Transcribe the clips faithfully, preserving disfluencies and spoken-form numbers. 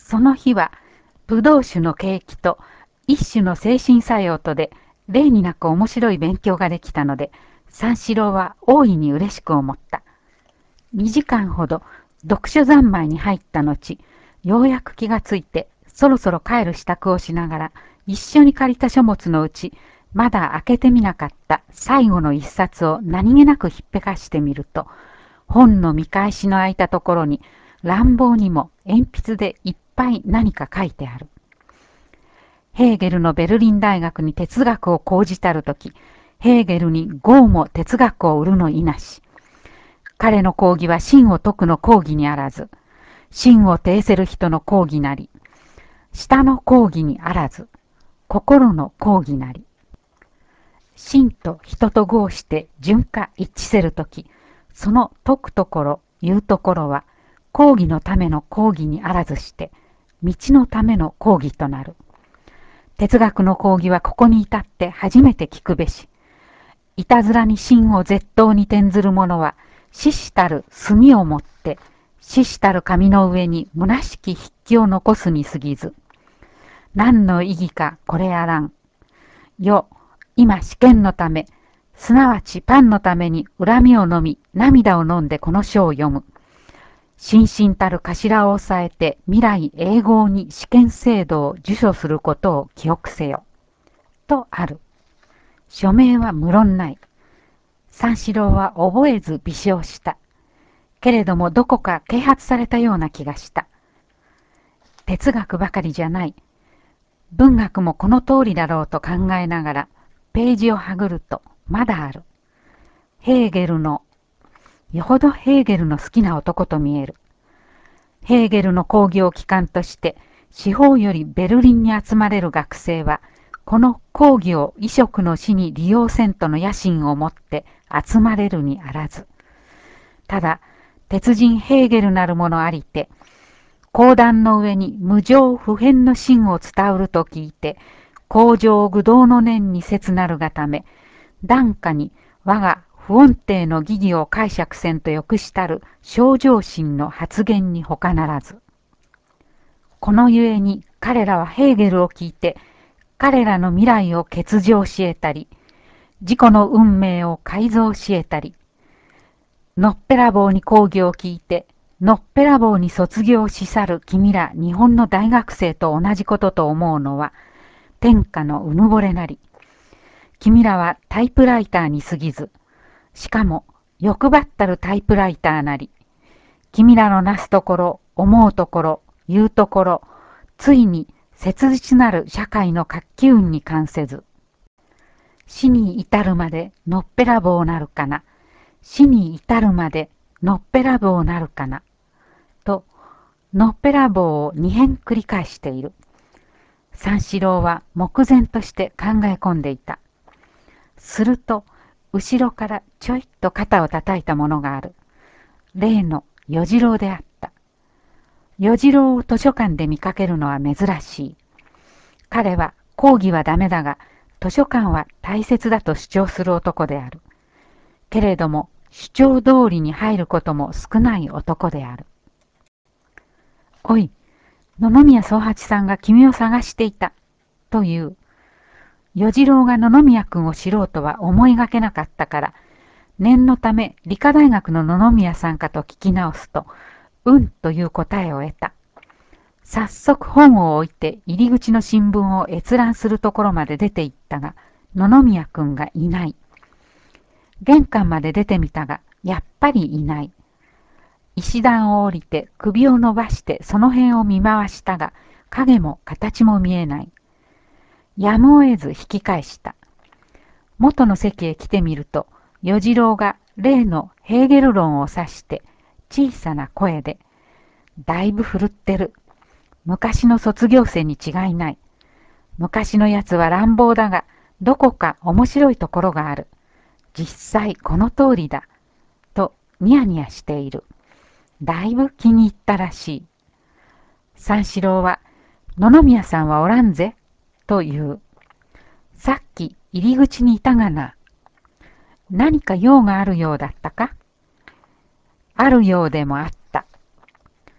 その日は、ブドウ酒の景気と一種の精神作用とで、例になく面白い勉強ができたので、三四郎は大いに嬉しく思った。にじかんほど読書三昧に入った後、ようやく気がついて、そろそろ帰る支度をしながら、一緒に借りた書物のうち、まだ開けてみなかった最後の一冊を何気なくひっぺかしてみると、本の見返しの空いたところに、乱暴にも鉛筆でいっぱい何か書いてある。ヘーゲルのベルリン大学に哲学を講じたるとき、ヘーゲルに豪も哲学を売るのいなし。彼の講義は真を説くの講義にあらず、真を呈せる人の講義なり、舌の講義にあらず、心の講義なり。真と人と合して順化一致せるとき、その説くところ、言うところは、講義のための講義にあらずして、道のための講義となる。哲学の講義はここに至って初めて聞くべし。いたずらに真を絶当に転ずる者は、死したる墨をもって、死したる紙の上に虚しき筆記を残すに過ぎず。何の意義かこれあらん。よ、今試験のため、すなわちパンのために恨みを飲み、涙を飲んでこの書を読む。心身たる頭を押さえて未来永劫に試験制度を受書することを記憶せよ。とある。署名は無論ない。三四郎は覚えず微笑した。けれどもどこか啓発されたような気がした。哲学ばかりじゃない。文学もこの通りだろうと考えながら、ページをはぐるとまだある。ヘーゲルの、よほどヘーゲルの好きな男と見える。ヘーゲルの講義を機関として、四方よりベルリンに集まれる学生は、この講義を異色の死に利用せんとの野心をもって集まれるにあらず。ただ、鉄人ヘーゲルなるものありて、講談の上に無常不変の真を伝うると聞いて、工場愚道の念に切なるがため、檀家に我が不穏定の疑義を解釈せんとよくしたる正常心の発言に他ならず。このゆえに彼らはヘーゲルを聞いて、彼らの未来を欠如し得たり、自己の運命を改造し得たり、のっぺらぼうに講義を聞いて、のっぺらぼうに卒業し去る君ら日本の大学生と同じことと思うのは、天下のうぬぼれなり。君らはタイプライターに過ぎず、しかも欲張ったるタイプライターなり。君らのなすところ、思うところ、言うところ、ついに切実なる社会の活気運に関せず、死に至るまでのっぺらぼうなるかな。死に至るまでのっぺらぼうなるかな。と、のっぺらぼうを二遍繰り返している。三四郎は目前として考え込んでいた。すると、後ろからちょいっと肩を叩いたものがある。例の与次郎であった。与次郎を図書館で見かけるのは珍しい。彼は講義はダメだが、図書館は大切だと主張する男である。けれども、主張通りに入ることも少ない男である。おい、野々宮宗八さんが君を探していた。という。与次郎が野々宮君を知ろうとは思いがけなかったから、念のため理科大学の野々宮さんかと聞き直すと、うんという答えを得た。早速本を置いて入り口の新聞を閲覧するところまで出て行ったが、野々宮君がいない。玄関まで出てみたが、やっぱりいない。石段を降りて首を伸ばしてその辺を見回したが、影も形も見えない。やむを得ず引き返した。元の席へ来てみると、与次郎が例のヘーゲル論を指して小さな声で、だいぶふるってる。昔の卒業生に違いない。昔のやつは乱暴だが、どこか面白いところがある。実際この通りだ。とニヤニヤしている。だいぶ気に入ったらしい。三四郎は、野々宮さんはおらんぜ。と言う。さっき入り口にいたがな。何か用があるようだったか？あるようでもあった。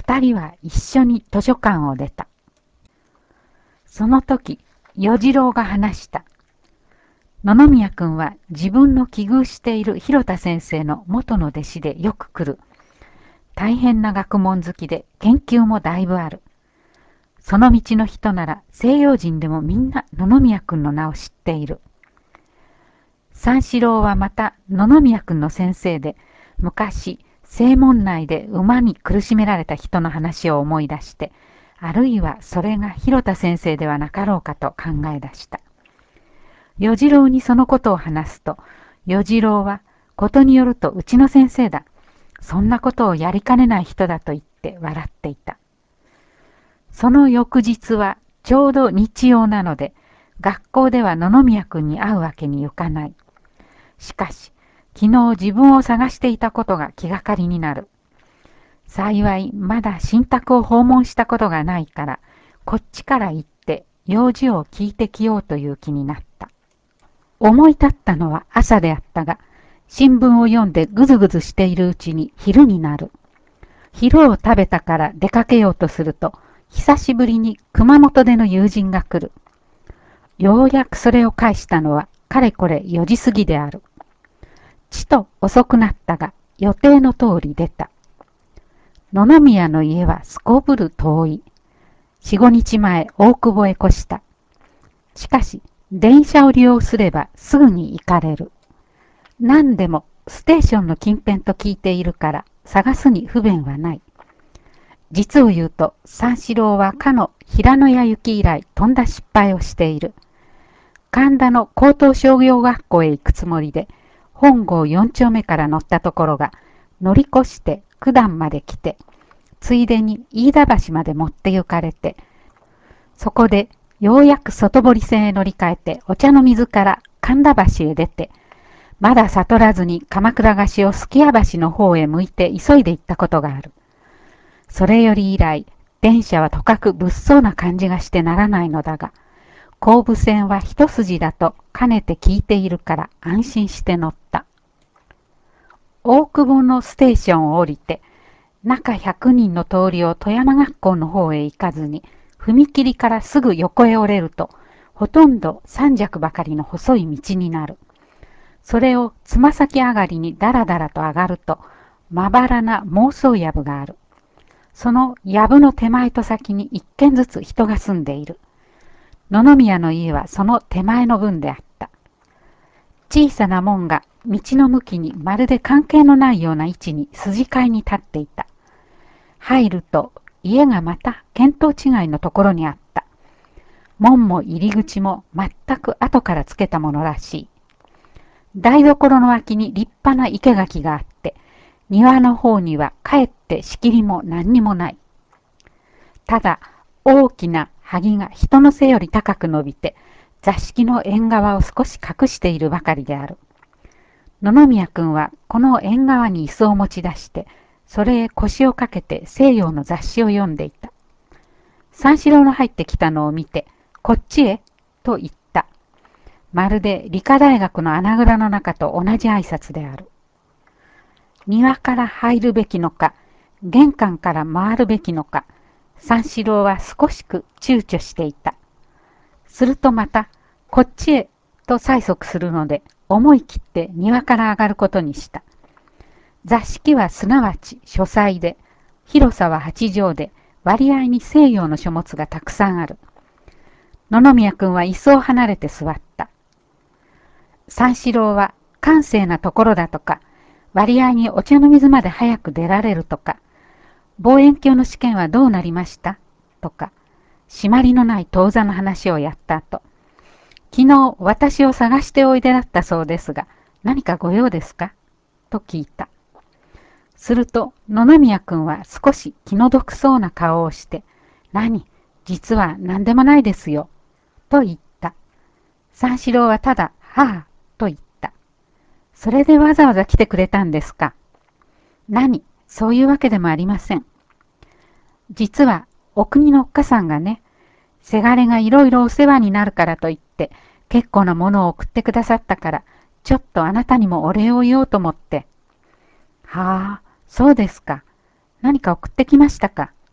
二人は一緒に図書館を出た。その時、与次郎が話した。野々宮君は自分の危惧している広田先生の元の弟子でよく来る。大変な学問好きで研究もだいぶある。その道の人なら西洋人でもみんな野々宮君の名を知っている。三四郎はまた野々宮君の先生で、昔正門内で馬に苦しめられた人の話を思い出して、あるいはそれが広田先生ではなかろうかと考え出した。与次郎にそのことを話すと、与次郎はことによるとうちの先生だ。そんなことをやりかねない人だと言って笑っていた。その翌日はちょうど日曜なので、学校では野々宮君に会うわけにいかない。しかし、昨日自分を探していたことが気がかりになる。幸い、まだ新宅を訪問したことがないから、こっちから行って用事を聞いてきようという気になった。思い立ったのは朝であったが、新聞を読んでぐずぐずしているうちに昼になる。昼を食べたから出かけようとすると、久しぶりに熊本での友人が来る。ようやくそれを返したのは、かれこれよじ過ぎである。ちと遅くなったが、予定の通り出た。野々宮の家はすこぶる遠い。四五日前大久保へ越した。しかし、電車を利用すればすぐに行かれる。何でもステーションの近辺と聞いているから探すに不便はない。実を言うと三四郎はかの平野屋行き以来とんだ失敗をしている。神田の高等商業学校へ行くつもりで本郷四丁目から乗ったところが乗り越して九段まで来て、ついでに飯田橋まで持って行かれて、そこでようやく外堀線へ乗り換えてお茶の水から神田橋へ出て、まだ悟らずに鎌倉菓子を数寄屋橋の方へ向いて急いで行ったことがある。それより以来、電車はとかく物騒な感じがしてならないのだが、後部線は一筋だとかねて聞いているから安心して乗った。大久保のステーションを降りて、中百人の通りを富山学校の方へ行かずに、踏切からすぐ横へ折れると、ほとんど三尺ばかりの細い道になる。それをつま先上がりにだらだらと上がると、まばらな妄想藪がある。その藪の手前と先に一軒ずつ人が住んでいる。野々宮の家はその手前の分であった。小さな門が道の向きにまるで関係のないような位置に筋交いに立っていた。入ると家がまた見当違いのところにあった。門も入り口も全く後からつけたものらしい。台所の脇に立派な生垣があって、庭の方にはかえって仕切りも何にもない。ただ大きな萩が人の背より高く伸びて、座敷の縁側を少し隠しているばかりである。野々宮君はこの縁側に椅子を持ち出して、それへ腰をかけて西洋の雑誌を読んでいた。三四郎の入ってきたのを見て、こっちへと言った。まるで理科大学の穴蔵の中と同じ挨拶である。庭から入るべきのか、玄関から回るべきのか、三四郎は少しく躊躇していた。するとまた、こっちへと催促するので、思い切って庭から上がることにした。座敷はすなわち書斎で、広さは八畳で、割合に西洋の書物がたくさんある。野々宮君は椅子を離れて座った。三四郎は閑静なところだとか、割合にお茶の水まで早く出られるとか、望遠鏡の試験はどうなりましたとか、締まりのない当座の話をやった後、昨日私を探しておいでだったそうですが、何かご用ですかと聞いた。すると野々宮君は少し気の毒そうな顔をして、何、実は何でもないですよ、と言った。三四郎はただ、はあ、と言った。それでわざわざ来てくれたんですか。何、そういうわけでもありません。実は、お国のおっかさんがね、せがれがいろいろお世話になるからと言って、結構なものを送ってくださったから、ちょっとあなたにもお礼を言おうと思って。はあ、そうですか。何か送ってきましたか。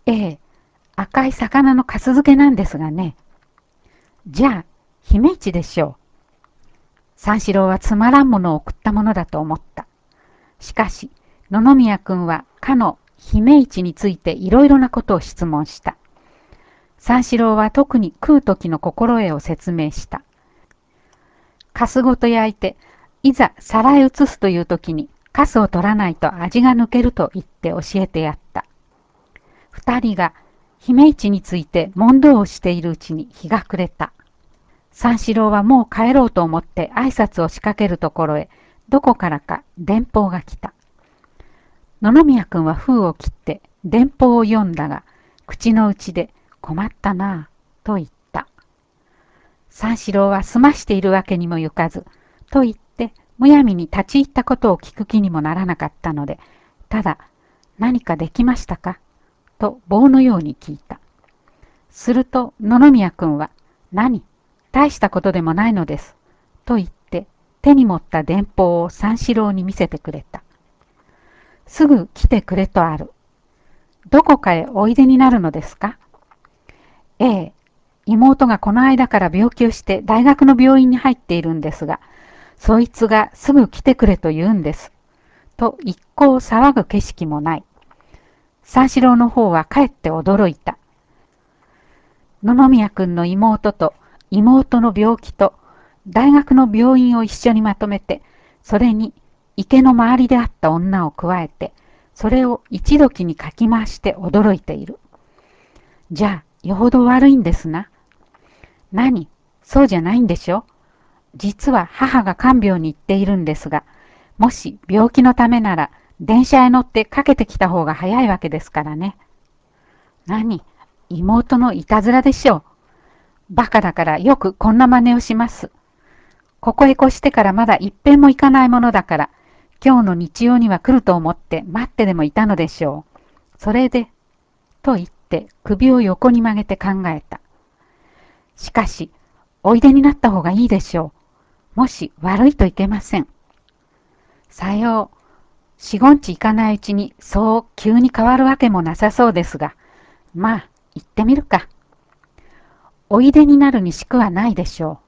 ええ、赤い魚のかす漬けなんですがね。じゃあ、姫市でしょう。三四郎はつまらんものを送ったものだと思った。しかし、野々宮くんはかの姫市についていろいろなことを質問した。三四郎は特に食う時の心得を説明した。かすごと焼いて、いざ皿へ移すという時に、かすを取らないと味が抜けると言って教えてやった。二人が姫市について問答をしているうちに日が暮れた。三四郎はもう帰ろうと思って挨拶を仕掛けるところへ、どこからか電報が来た。野々宮くんは封を切って電報を読んだが、口の内で困ったなぁと言った。三四郎は済ましているわけにもゆかず、と言ってむやみに立ち入ったことを聞く気にもならなかったので、ただ、何かできましたかと棒のように聞いた。すると野々宮くんは、何大したことでもないのです。と言って手に持った電報を三四郎に見せてくれた。すぐ来てくれとある。どこかへおいでになるのですか？ええ、妹がこの間から病気をして大学の病院に入っているんですが、そいつがすぐ来てくれと言うんです。と一向騒ぐ景色もない。三四郎の方はかえって驚いた。野々宮くんの妹と妹の病気と大学の病院を一緒にまとめて、それに池の周りであった女を加えて、それを一時にかき回して驚いている。じゃあ、よほど悪いんですな。何？そうじゃないんでしょ？実は母が看病に行っているんですが、もし病気のためなら電車へ乗ってかけてきた方が早いわけですからね。何？妹のいたずらでしょう。バカだからよくこんな真似をします。ここへ越してからまだ一遍も行かないものだから、今日の日曜には来ると思って待ってでもいたのでしょう。それで、と言って首を横に曲げて考えた。しかし、おいでになった方がいいでしょう。もし悪いといけません。さよう。四五日行かないうちにそう急に変わるわけもなさそうですが、まあ、行ってみるか。おいでになるにしくはないでしょう。